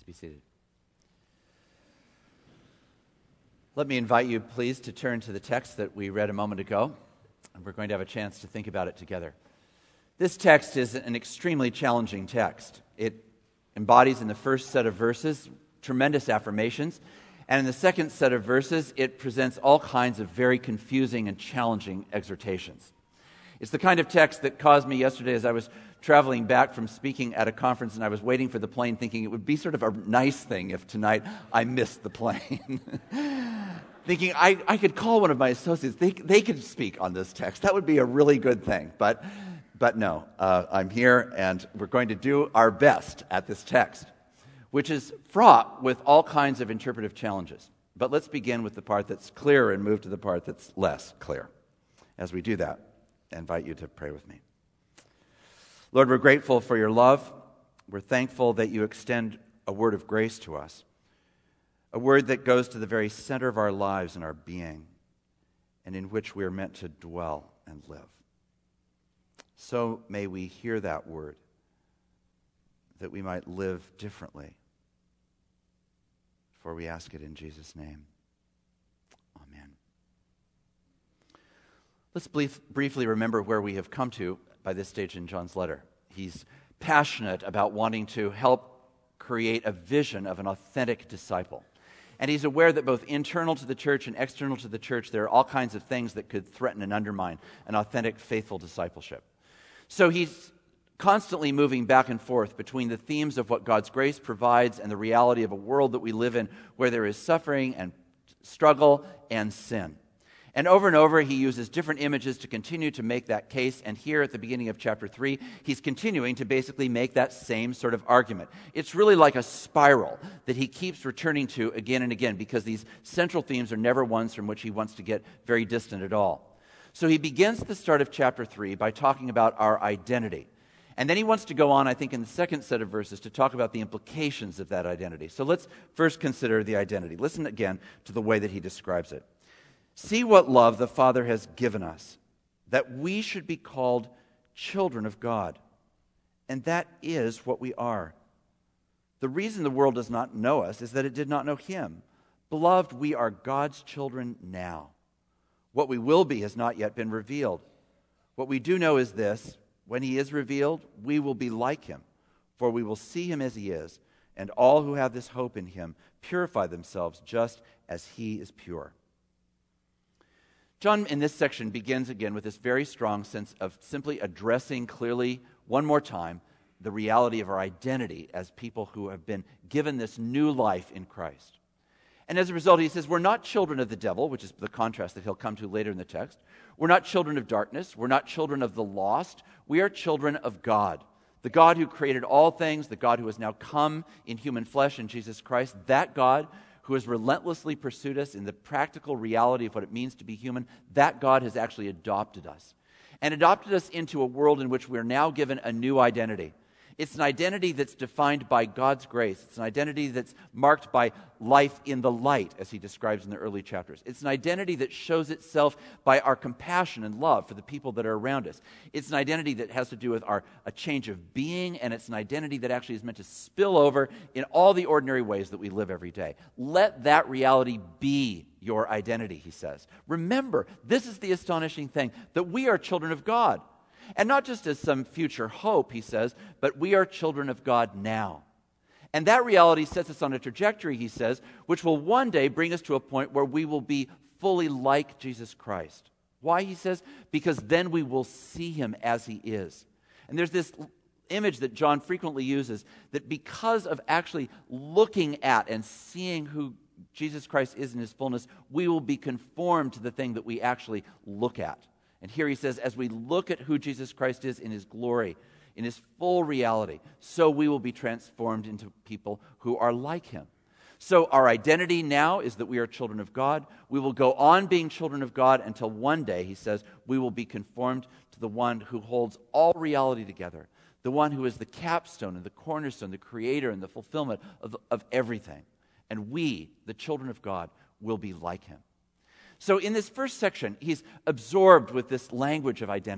Be seated. Let me invite you, please, to turn to the text that we read a moment ago, and we're going to have a chance to think about it together. This text is an extremely challenging text. It embodies in the first set of verses tremendous affirmations, and in the second set of verses, it presents all kinds of very confusing and challenging exhortations. It's the kind of text that caused me yesterday as I was traveling back from speaking at a conference and I was waiting for the plane thinking it would be sort of a nice thing if tonight I missed the plane. Thinking I could call one of my associates. They could speak on this text. That would be a really good thing. But no, I'm here and we're going to do our best at this text, which is fraught with all kinds of interpretive challenges. But let's begin with the part that's clear and move to the part that's less clear. As we do that, I invite you to pray with me. Lord, we're grateful for your love. We're thankful that you extend a word of grace to us, a word that goes to the very center of our lives and our being, and in which we are meant to dwell and live. So may we hear that word, that we might live differently. For we ask it in Jesus' name. Amen. Let's briefly remember where we have come to by this stage in John's letter. He's passionate about wanting to help create a vision of an authentic disciple. And he's aware that both internal to the church and external to the church, there are all kinds of things that could threaten and undermine an authentic, faithful discipleship. So he's constantly moving back and forth between the themes of what God's grace provides and the reality of a world that we live in where there is suffering and struggle and sin. And over, he uses different images to continue to make that case. And here at the beginning of chapter 3, he's continuing to basically make that same sort of argument. It's really like a spiral that he keeps returning to again and again because these central themes are never ones from which he wants to get very distant at all. So he begins at the start of chapter 3 by talking about our identity. And then he wants to go on, I think, in the second set of verses to talk about the implications of that identity. So let's first consider the identity. Listen again to the way that he describes it. See what love the Father has given us, that we should be called children of God. And that is what we are. The reason the world does not know us is that it did not know him. Beloved, we are God's children now. What we will be has not yet been revealed. What we do know is this: when he is revealed, we will be like him, for we will see him as he is, and all who have this hope in him purify themselves just as he is pure. John, in this section, begins again with this very strong sense of simply addressing clearly, one more time, the reality of our identity as people who have been given this new life in Christ. And as a result, he says, we're not children of the devil, which is the contrast that he'll come to later in the text. We're not children of darkness. We're not children of the lost. We are children of God. The God who created all things, the God who has now come in human flesh in Jesus Christ, that God who has relentlessly pursued us in the practical reality of what it means to be human, that God has actually adopted us. And adopted us into a world in which we are now given a new identity. It's an identity that's defined by God's grace. It's an identity that's marked by life in the light, as he describes in the early chapters. It's an identity that shows itself by our compassion and love for the people that are around us. It's an identity that has to do with a change of being, and it's an identity that actually is meant to spill over in all the ordinary ways that we live every day. Let that reality be your identity, he says. Remember, this is the astonishing thing, that we are children of God. And not just as some future hope, he says, but we are children of God now. And that reality sets us on a trajectory, he says, which will one day bring us to a point where we will be fully like Jesus Christ. Why, he says? Because then we will see him as he is. And there's this image that John frequently uses, that because of actually looking at and seeing who Jesus Christ is in his fullness, we will be conformed to the thing that we actually look at. And here he says, as we look at who Jesus Christ is in his glory, in his full reality, so we will be transformed into people who are like him. So our identity now is that we are children of God. We will go on being children of God until one day, he says, we will be conformed to the one who holds all reality together, the one who is the capstone and the cornerstone, the creator and the fulfillment of everything. And we, the children of God, will be like him. So in this first section, he's absorbed with this language of identity.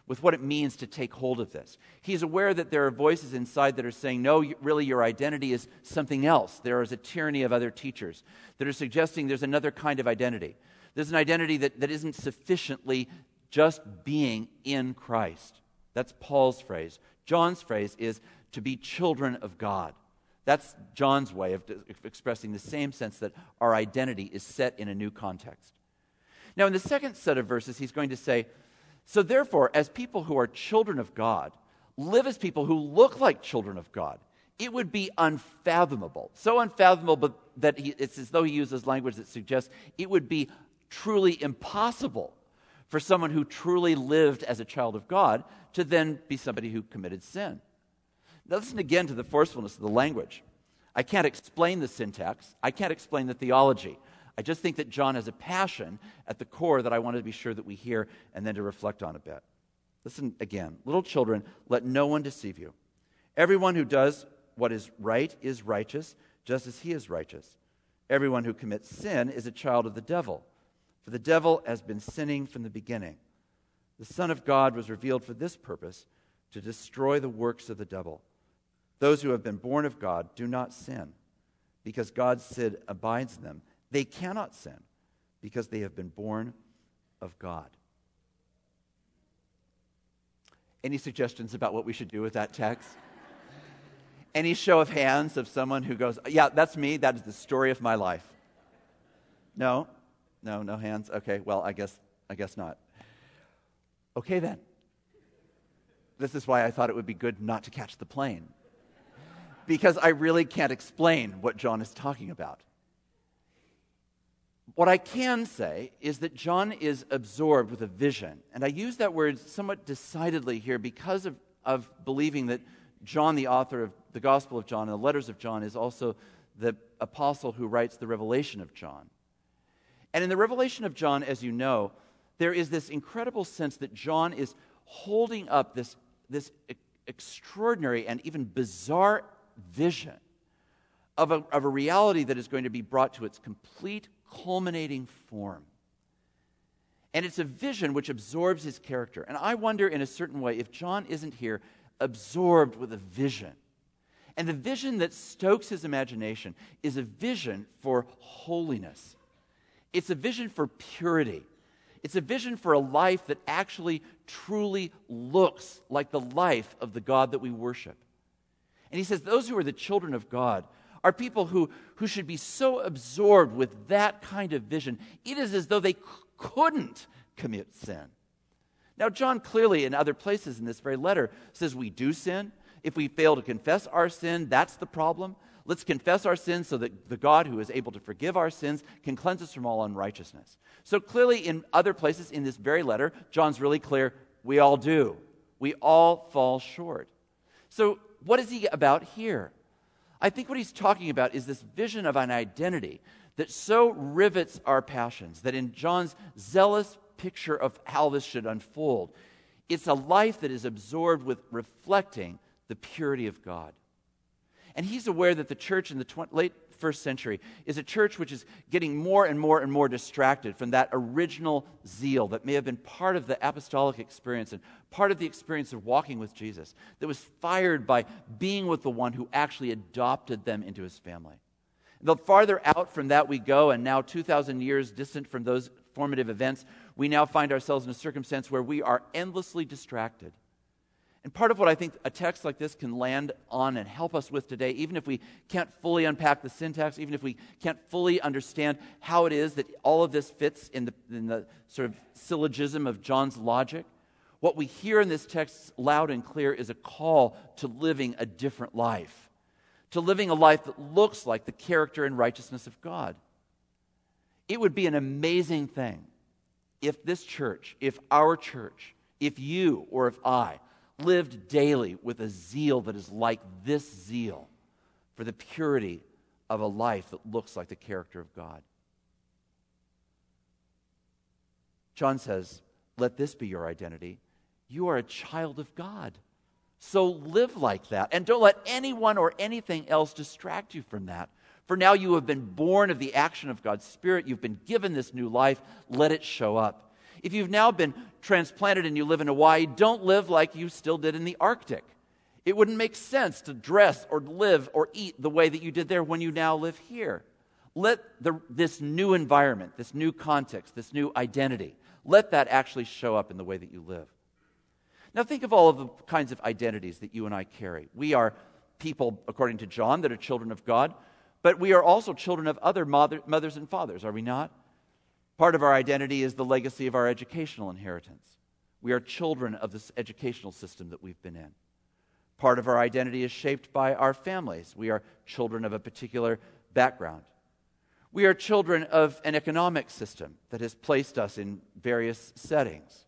with what it means to take hold of this. He's aware that there are voices inside that are saying, no, really your identity is something else. There is a tyranny of other teachers that are suggesting there's another kind of identity. There's an identity that isn't sufficiently just being in Christ. That's Paul's phrase. John's phrase is to be children of God. That's John's way of expressing the same sense that our identity is set in a new context. Now, in the second set of verses, he's going to say, so therefore, as people who are children of God, live as people who look like children of God. It would be unfathomable. So unfathomable that it's as though he uses language that suggests it would be truly impossible for someone who truly lived as a child of God to then be somebody who committed sin. Now listen again to the forcefulness of the language. I can't explain the syntax. I can't explain the theology. I just think that John has a passion at the core that I want to be sure that we hear and then to reflect on a bit. Listen again. Little children, let no one deceive you. Everyone who does what is right is righteous, just as he is righteous. Everyone who commits sin is a child of the devil, for the devil has been sinning from the beginning. The Son of God was revealed for this purpose, to destroy the works of the devil. Those who have been born of God do not sin, because God's seed abides in them. They cannot sin because they have been born of God. Any suggestions about what we should do with that text? Any show of hands of someone who goes, yeah, that's me. That is the story of my life. No hands. Okay, well, I guess not. Okay then. This is why I thought it would be good not to catch the plane. Because I really can't explain what John is talking about. What I can say is that John is absorbed with a vision. And I use that word somewhat decidedly here because of believing that John, the author of the Gospel of John and the letters of John, is also the apostle who writes the Revelation of John. And in the Revelation of John, as you know, there is this incredible sense that John is holding up this extraordinary and even bizarre vision of a reality that is going to be brought to its complete culminating form. And it's a vision which absorbs his character. And I wonder in a certain way if John isn't here absorbed with a vision. And the vision that stokes his imagination is a vision for holiness. It's a vision for purity. It's a vision for a life that actually truly looks like the life of the God that we worship. And he says those who are the children of God are people who should be so absorbed with that kind of vision. It is as though they couldn't commit sin. Now, John clearly in other places in this very letter says we do sin. If we fail to confess our sin, that's the problem. Let's confess our sins so that the God who is able to forgive our sins can cleanse us from all unrighteousness. So clearly in other places in this very letter, John's really clear, we all do. We all fall short. So what is he about here? I think what he's talking about is this vision of an identity that so rivets our passions, that in John's zealous picture of how this should unfold, it's a life that is absorbed with reflecting the purity of God. And he's aware that the church in the late first century is a church which is getting more and more and more distracted from that original zeal that may have been part of the apostolic experience and part of the experience of walking with Jesus, that was fired by being with the one who actually adopted them into his family. The farther out from that we go, and now 2,000 years distant from those formative events, we now find ourselves in a circumstance where we are endlessly distracted. And part of what I think a text like this can land on and help us with today, even if we can't fully unpack the syntax, even if we can't fully understand how it is that all of this fits in the sort of syllogism of John's logic, what we hear in this text loud and clear is a call to living a different life, to living a life that looks like the character and righteousness of God. It would be an amazing thing if this church, if our church, if you or if I lived daily with a zeal that is like this zeal for the purity of a life that looks like the character of God. John says, let this be your identity. You are a child of God. So live like that. And don't let anyone or anything else distract you from that. For now you have been born of the action of God's Spirit. You've been given this new life. Let it show up. If you've now been transplanted and you live in Hawaii, don't live like you still did in the Arctic. It wouldn't make sense to dress or live or eat the way that you did there when you now live here. Let this new environment, this new context, this new identity, let that actually show up in the way that you live. Now think of all of the kinds of identities that you and I carry. We are people, according to John, that are children of God, but we are also children of other mothers and fathers, are we not? Part of our identity is the legacy of our educational inheritance. We are children of this educational system that we've been in. Part of our identity is shaped by our families. We are children of a particular background. We are children of an economic system that has placed us in various settings,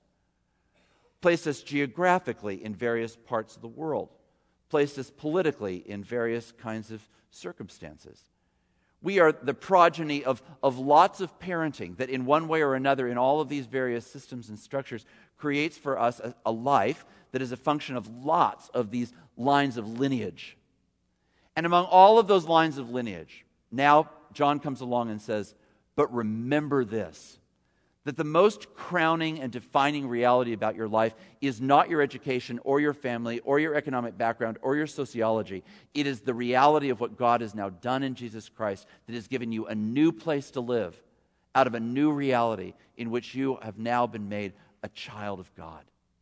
placed us geographically in various parts of the world, placed us politically in various kinds of circumstances. We are the progeny of lots of parenting that in one way or another in all of these various systems and structures creates for us a life that is a function of lots of these lines of lineage. And among all of those lines of lineage, now John comes along and says, but remember this, that the most crowning and defining reality about your life is not your education or your family or your economic background or your sociology. It is the reality of what God has now done in Jesus Christ that has given you a new place to live out of a new reality in which you have now been made a child of God.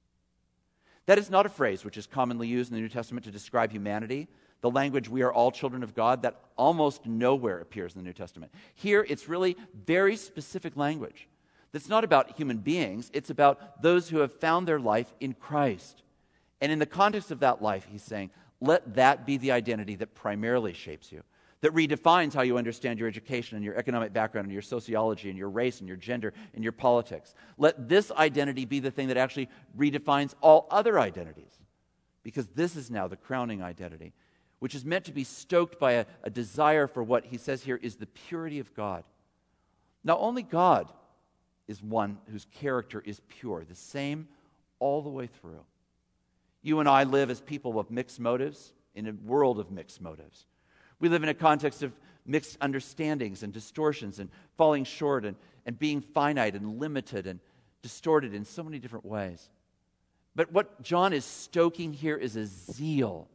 That is not a phrase which is commonly used in the New Testament to describe humanity. The language, we are all children of God, that almost nowhere appears in the New Testament. Here, it's really very specific language. That's not about human beings. It's about those who have found their life in Christ. And in the context of that life, he's saying, let that be the identity that primarily shapes you, that redefines how you understand your education and your economic background and your sociology and your race and your gender and your politics. Let this identity be the thing that actually redefines all other identities, because this is now the crowning identity, which is meant to be stoked by a desire for what he says here is the purity of God. Now, only God is one whose character is pure, the same all the way through. You and I live as people with mixed motives in a world of mixed motives. We live in a context of mixed understandings and distortions and falling short and being finite and limited and distorted in so many different ways. But what John is stoking here is a zeal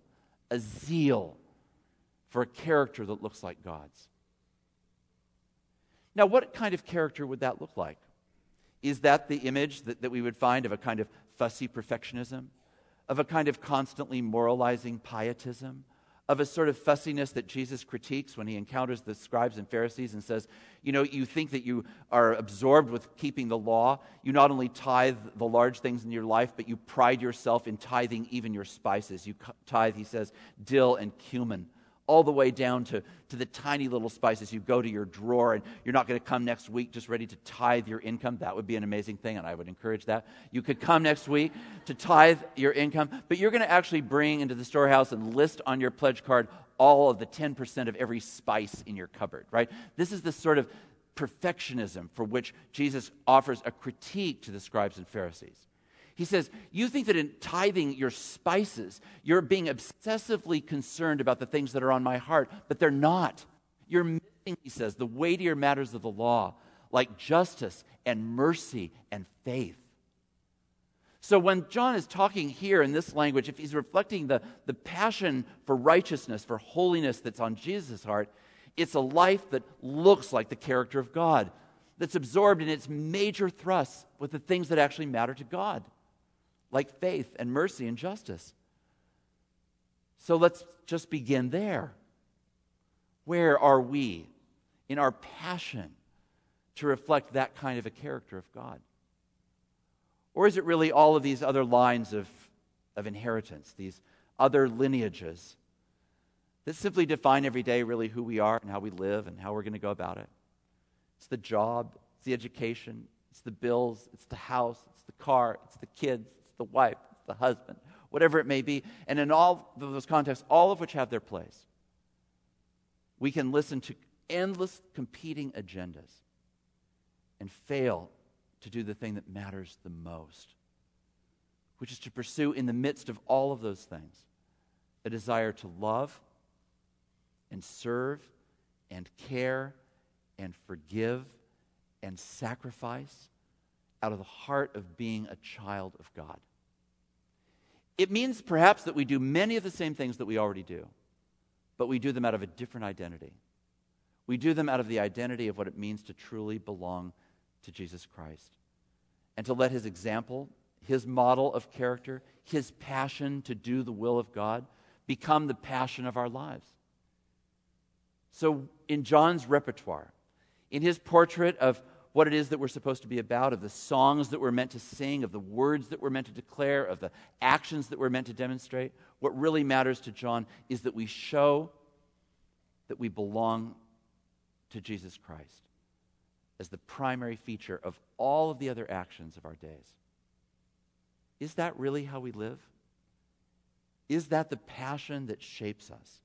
for a character that looks like God's. Now, what kind of character would that look like? Is that the image that we would find of a kind of fussy perfectionism, of a kind of constantly moralizing pietism, of a sort of fussiness that Jesus critiques when he encounters the scribes and Pharisees and says, you know, you think that you are absorbed with keeping the law. You not only tithe the large things in your life, but you pride yourself in tithing even your spices. You tithe, he says, dill and cumin, all the way down to the tiny little spices. You go to your drawer and you're not going to come next week just ready to tithe your income. That would be an amazing thing, and I would encourage that. You could come next week to tithe your income, but you're going to actually bring into the storehouse and list on your pledge card all of the 10% of every spice in your cupboard, right? This is the sort of perfectionism for which Jesus offers a critique to the scribes and Pharisees. He says, you think that in tithing your spices, you're being obsessively concerned about the things that are on my heart, but they're not. You're missing, he says, the weightier matters of the law, like justice and mercy and faith. So when John is talking here in this language, if he's reflecting the passion for righteousness, for holiness that's on Jesus' heart, it's a life that looks like the character of God, that's absorbed in its major thrusts with the things that actually matter to God, like faith and mercy and justice. So let's just begin there. Where are we in our passion to reflect that kind of a character of God? Or is it really all of these other lines of inheritance, these other lineages that simply define every day really who we are and how we live and how we're going to go about it? It's the job, it's the education, it's the bills, it's the house, it's the car, it's the kids, the wife, the husband, whatever it may be. And in all of those contexts, all of which have their place, we can listen to endless competing agendas and fail to do the thing that matters the most, which is to pursue in the midst of all of those things a desire to love and serve and care and forgive and sacrifice out of the heart of being a child of God. It means perhaps that we do many of the same things that we already do, but we do them out of a different identity. We do them out of the identity of what it means to truly belong to Jesus Christ, and to let his example, his model of character, his passion to do the will of God become the passion of our lives. So in John's repertoire, in his portrait of what it is that we're supposed to be about, of the songs that we're meant to sing, of the words that we're meant to declare, of the actions that we're meant to demonstrate, what really matters to John is that we show that we belong to Jesus Christ as the primary feature of all of the other actions of our days. Is that really how we live? Is that the passion that shapes us?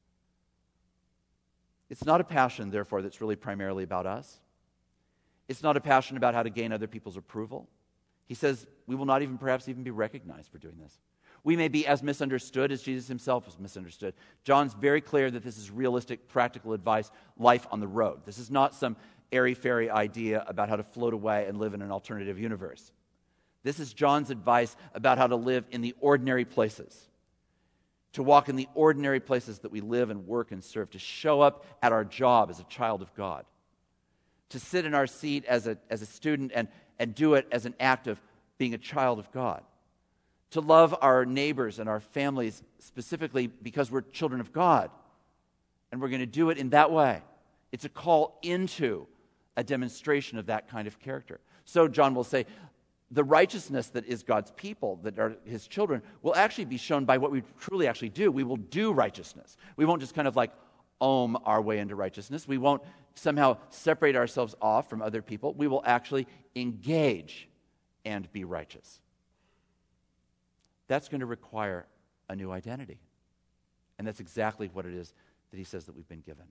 It's not a passion, therefore, that's really primarily about us. It's not a passion about how to gain other people's approval. He says we will not even perhaps even be recognized for doing this. We may be as misunderstood as Jesus himself was misunderstood. John's very clear that this is realistic, practical advice, life on the road. This is not some airy-fairy idea about how to float away and live in an alternative universe. This is John's advice about how to live in the ordinary places, to walk in the ordinary places that we live and work and serve, to show up at our job as a child of God, to sit in our seat as a student and do it as an act of being a child of God, to love our neighbors and our families specifically because we're children of God, and we're going to do it in that way. It's a call into a demonstration of that kind of character. So John will say, the righteousness that is God's people, that are his children, will actually be shown by what we truly actually do. We will do righteousness. We won't just kind of like ohm our way into righteousness. We won't somehow separate ourselves off from other people. We will actually engage and be righteous. That's going to require a new identity. And that's exactly what it is that he says that we've been given.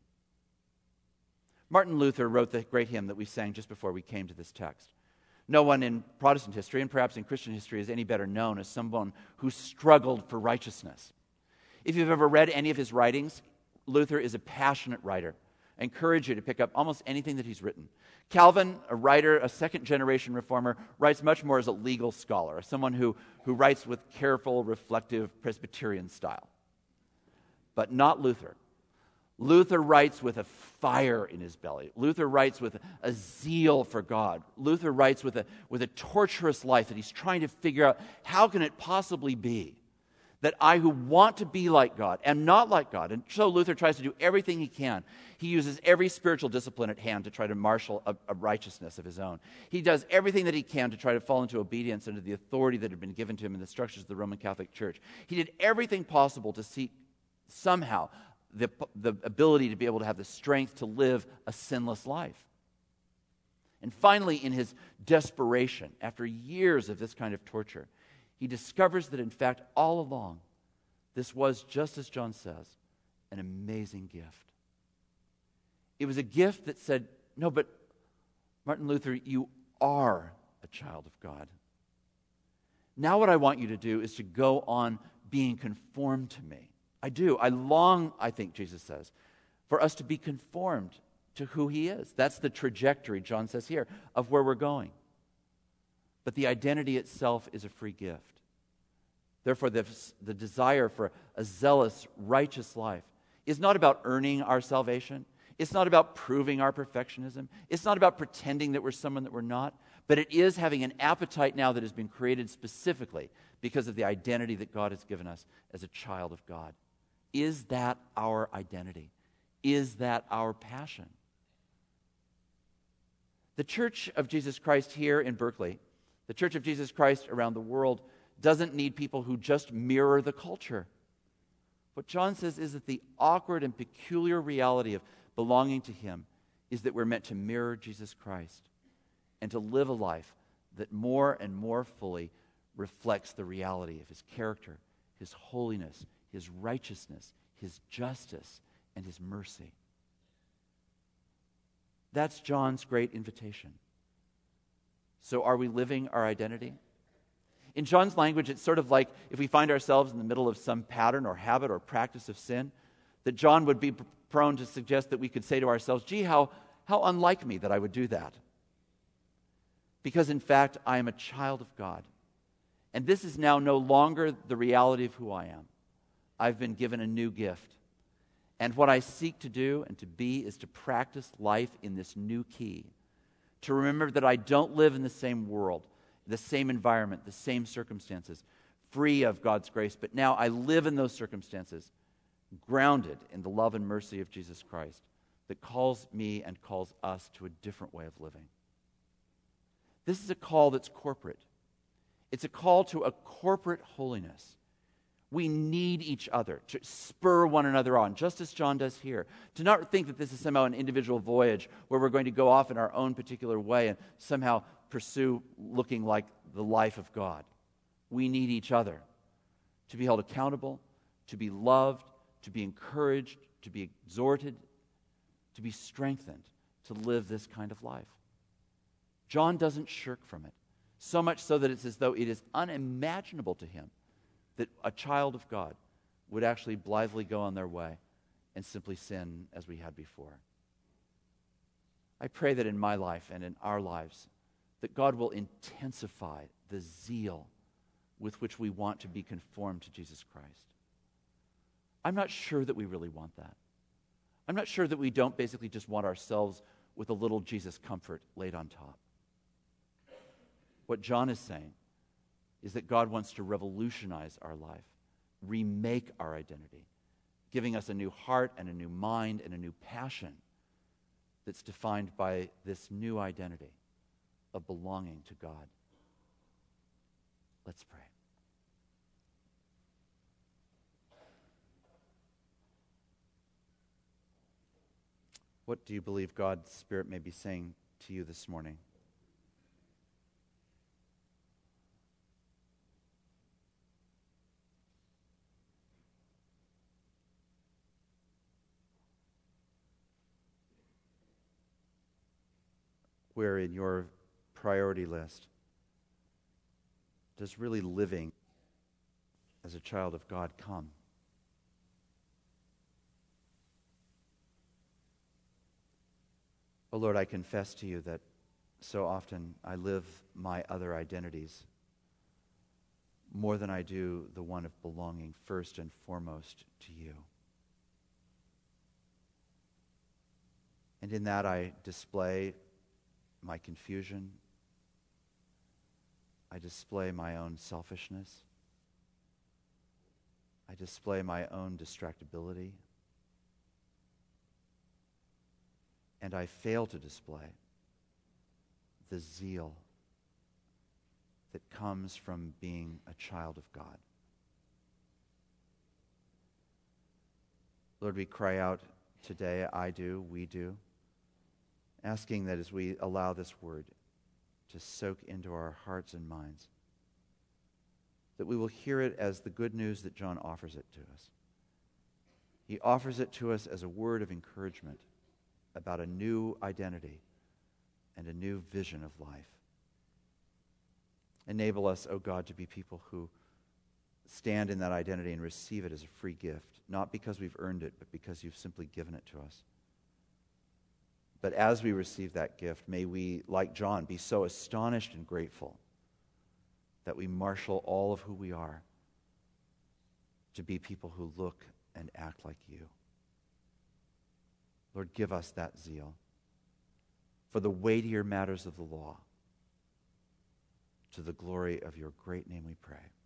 Martin Luther wrote the great hymn that we sang just before we came to this text. No one in Protestant history, and perhaps in Christian history, is any better known as someone who struggled for righteousness. If you've ever read any of his writings, Luther is a passionate writer. I encourage you to pick up almost anything that he's written. Calvin, a writer, a second-generation reformer, writes much more as a legal scholar, someone who writes with careful, reflective Presbyterian style. But not Luther. Luther writes with a fire in his belly. Luther writes with a zeal for God. Luther writes with a torturous life that he's trying to figure out, how can it possibly be that I who want to be like God am not like God? And so Luther tries to do everything he can. He uses every spiritual discipline at hand to try to marshal a righteousness of his own. He does everything that he can to try to fall into obedience under the authority that had been given to him in the structures of the Roman Catholic Church. He did everything possible to seek somehow the ability to be able to have the strength to live a sinless life. And finally, in his desperation, after years of this kind of torture, he discovers that in fact, all along, this was, just as John says, an amazing gift. It was a gift that said, no, but Martin Luther, you are a child of God. Now what I want you to do is to go on being conformed to me. I do. I long, I think Jesus says, for us to be conformed to who he is. That's the trajectory, John says here, of where we're going. But the identity itself is a free gift. Therefore, the desire for a zealous, righteous life is not about earning our salvation. It's not about proving our perfectionism. It's not about pretending that we're someone that we're not. But it is having an appetite now that has been created specifically because of the identity that God has given us as a child of God. Is that our identity? Is that our passion? The Church of Jesus Christ here in Berkeley, the Church of Jesus Christ around the world, doesn't need people who just mirror the culture. What John says is that the awkward and peculiar reality of belonging to him is that we're meant to mirror Jesus Christ and to live a life that more and more fully reflects the reality of his character, his holiness, his righteousness, his justice, and his mercy. That's John's great invitation. So are we living our identity? In John's language, it's sort of like if we find ourselves in the middle of some pattern or habit or practice of sin, that John would be prone to suggest that we could say to ourselves, gee, how unlike me that I would do that. because in fact I am a child of God. And this is now no longer the reality of who I am. I've been given a new gift. And what I seek to do and to be is to practice life in this new key. To remember that I don't live in the same world, the same environment, the same circumstances, free of God's grace, but now I live in those circumstances, grounded in the love and mercy of Jesus Christ that calls me and calls us to a different way of living. This is a call that's corporate. It's a call to a corporate holiness. We need each other to spur one another on, just as John does here. To not think that this is somehow an individual voyage where we're going to go off in our own particular way and somehow pursue looking like the life of God. We need each other to be held accountable, to be loved, to be encouraged, to be exhorted, to be strengthened, to live this kind of life. John doesn't shirk from it, so much so that it's as though it is unimaginable to him that a child of God would actually blithely go on their way and simply sin as we had before. I pray that in my life and in our lives, that God will intensify the zeal with which we want to be conformed to Jesus Christ. I'm not sure that we really want that. I'm not sure that we don't basically just want ourselves with a little Jesus comfort laid on top. What John is saying is that God wants to revolutionize our life, remake our identity, giving us a new heart and a new mind and a new passion that's defined by this new identity of belonging to God. Let's pray. What do you believe God's Spirit may be saying to you this morning? Where in your priority list does really living as a child of God come? Oh Lord, I confess to you that so often I live my other identities more than I do the one of belonging first and foremost to you. And in that I display my confusion. I display my own selfishness. I display my own distractibility. And I fail to display the zeal that comes from being a child of God. Lord, we cry out today, I do, we do, asking that as we allow this word to soak into our hearts and minds, that we will hear it as the good news that John offers it to us. He offers it to us as a word of encouragement about a new identity and a new vision of life. Enable us, O God, to be people who stand in that identity and receive it as a free gift, not because we've earned it, but because you've simply given it to us. But as we receive that gift, may we, like John, be so astonished and grateful that we marshal all of who we are to be people who look and act like you. Lord, give us that zeal for the weightier matters of the law, to the glory of your great name we pray.